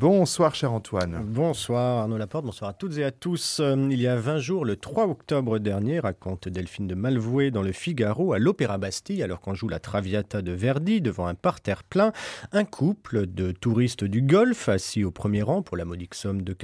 Bonsoir cher Antoine. Bonsoir Arnaud Laporte, bonsoir à toutes et à tous. Il y a 20 jours, le 3 octobre dernier, raconte Delphine de Malvouet dans le Figaro, à l'Opéra Bastille, alors qu'on joue la Traviata de Verdi devant un parterre plein, un couple de touristes du Golfe, assis au premier rang pour la modique somme de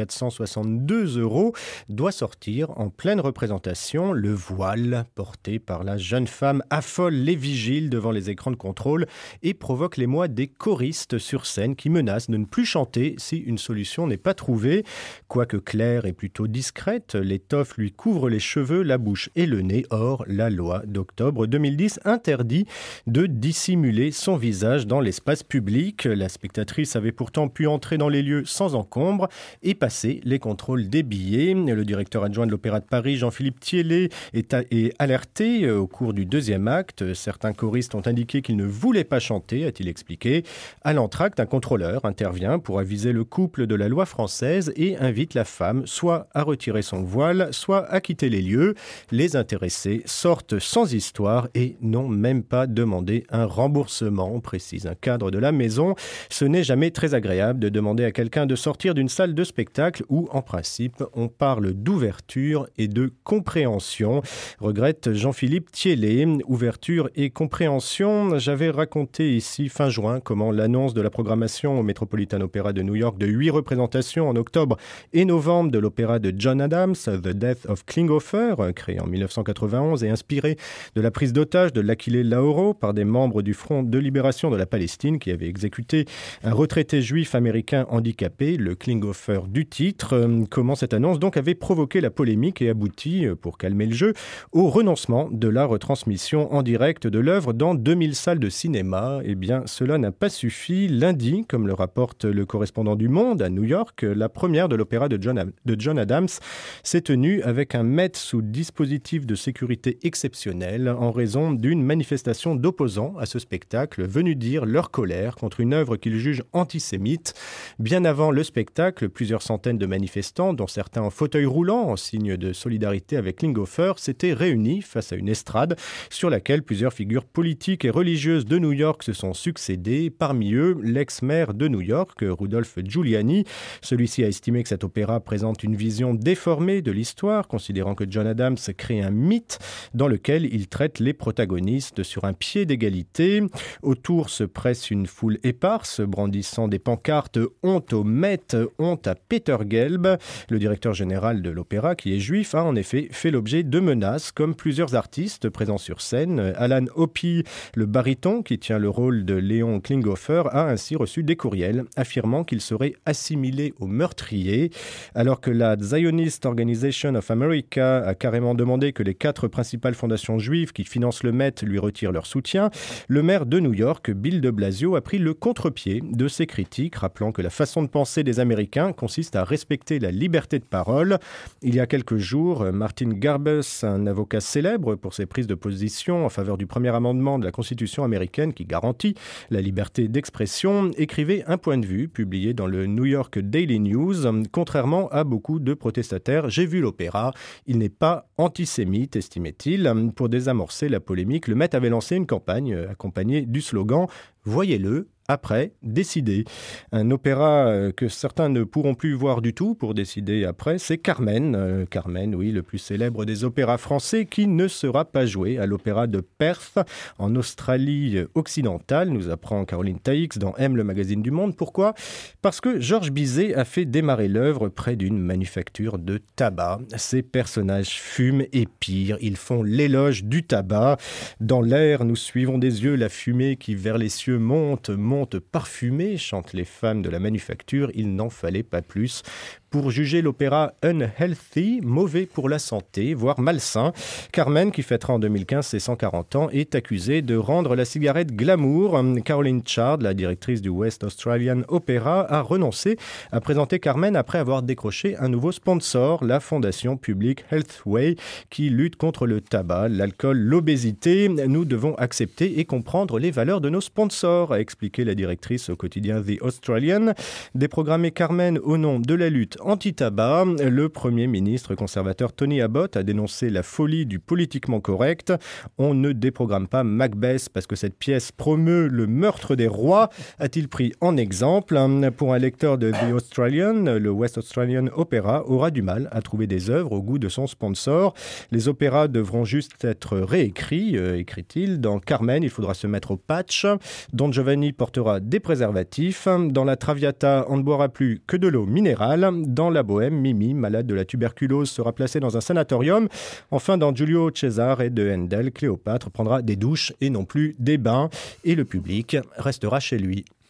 462 €, doit sortir en pleine représentation. Le voile porté par la jeune femme affole les vigiles devant les écrans de contrôle et provoque l'émoi des choristes sur scène qui menacent de ne plus chanter si une solution n'est pas trouvée. Quoique claire et plutôt discrète, l'étoffe lui couvre les cheveux, la bouche et le nez. Or, la loi d'octobre 2010 interdit de dissimuler son visage dans l'espace public. La spectatrice avait pourtant pu entrer dans les lieux sans encombre et passer les contrôles des billets. Le directeur adjoint de l'Opéra de Paris, Jean-Philippe Thiellet, est alerté au cours du deuxième acte. Certains choristes ont indiqué qu'ils ne voulaient pas chanter, a-t-il expliqué. À l'entracte, un contrôleur intervient pour aviser le couple de la loi française et invite la femme soit à retirer son voile, soit à quitter les lieux. Les intéressés sortent sans histoire et n'ont même pas demandé un remboursement, précise un cadre de la maison. Ce n'est jamais très agréable de demander à quelqu'un de sortir d'une salle de spectacle où, en principe, on parle d'ouverture et de compréhension, regrette Jean-Philippe Thiellet. Ouverture et compréhension, j'avais raconté ici fin juin comment l'annonce de la programmation au Metropolitan Opera de New York de 8 représentations en octobre et novembre de l'opéra de John Adams, The Death of Klinghoffer, créé en 1991 et inspiré de la prise d'otage de l'Achille Lauro par des membres du Front de libération de la Palestine qui avait exécuté un retraité juif américain handicapé, le Klinghoffer du titre. Comment cette annonce donc avait provoqué la polémique et abouti, pour calmer le jeu, au renoncement de la retransmission en direct de l'œuvre dans 2000 salles de cinéma. Eh bien, cela n'a pas suffi. Lundi, comme le rapporte le correspondant du Monde à New York, la première de l'opéra de John Adams s'est tenue avec un Met sous dispositif de sécurité exceptionnel en raison d'une manifestation d'opposants à ce spectacle venus dire leur colère contre une œuvre qu'ils jugent antisémite. Bien avant le spectacle, plusieurs centaines de manifestants, dont certains en fauteuil roulant en signe de solidarité avec Klinghoffer, s'étaient réunis face à une estrade sur laquelle plusieurs figures politiques et religieuses de New York se sont succédées. Parmi eux, l'ex-maire de New York, Rudolph Giuliani. Celui-ci a estimé que cet opéra présente une vision déformée de l'histoire, considérant que John Adams crée un mythe dans lequel il traite les protagonistes sur un pied d'égalité. Autour se presse une foule éparse, brandissant des pancartes « Honte au Met, honte à Peter Gelb ». Le directeur général de l'opéra, qui est juif, a en effet fait l'objet de menaces, comme plusieurs artistes présents sur scène. Alan Hoppy, le baryton qui tient le rôle de Léon Klinghoffer, a ainsi reçu des courriels affirmant qu'il serait assimilé aux meurtriers, alors que la Zionist Organization of America a carrément demandé que les 4 principales fondations juives qui financent le Met lui retirent leur soutien. Le maire de New York, Bill de Blasio, a pris le contre-pied de ces critiques, rappelant que la façon de penser des Américains consiste à respecter la liberté de parole. Il y a quelques jours, Martin Garbus, un avocat célèbre pour ses prises de position en faveur du premier amendement de la Constitution américaine qui garantit la liberté d'expression, écrivait un point de vue publié dans le New York Daily News. Contrairement à beaucoup de protestataires, j'ai vu l'opéra. Il n'est pas antisémite, estimait-il. Pour désamorcer la polémique, le Met avait lancé une campagne accompagnée du slogan « Voyez-le ». Après, décider. Un opéra que certains ne pourront plus voir du tout pour décider après, c'est Carmen. Carmen, oui, le plus célèbre des opéras français qui ne sera pas joué à l'opéra de Perth en Australie occidentale, nous apprend Caroline Taix dans M, le magazine du Monde. Pourquoi ? Parce que Georges Bizet a fait démarrer l'œuvre près d'une manufacture de tabac. Ces personnages fument et pire, ils font l'éloge du tabac. Dans l'air, nous suivons des yeux la fumée qui vers les cieux monte parfumée, chantent les femmes de la manufacture, il n'en fallait pas plus pour juger l'opéra unhealthy, mauvais pour la santé, voire malsain. Carmen, qui fêtera en 2015 ses 140 ans, est accusée de rendre la cigarette glamour. Caroline Chard, la directrice du West Australian Opera, a renoncé à présenter Carmen après avoir décroché un nouveau sponsor, la fondation publique Healthway, qui lutte contre le tabac, l'alcool, l'obésité. Nous devons accepter et comprendre les valeurs de nos sponsors, a expliqué la directrice au quotidien The Australian. Déprogrammer Carmen au nom de la lutte anti-tabac. Le Premier ministre conservateur Tony Abbott a dénoncé la folie du politiquement correct. On ne déprogramme pas Macbeth parce que cette pièce promeut le meurtre des rois, a-t-il pris en exemple. Pour un lecteur de The Australian, le West Australian Opera aura du mal à trouver des œuvres au goût de son sponsor. Les opéras devront juste être réécrits, écrit-il. Dans Carmen, il faudra se mettre au patch. Don Giovanni portera des préservatifs. Dans la Traviata, on ne boira plus que de l'eau minérale. Dans la Bohème, Mimi, malade de la tuberculose, sera placée dans un sanatorium. Enfin, dans Giulio Cesare de Handel, Cléopâtre prendra des douches et non plus des bains. Et le public restera chez lui.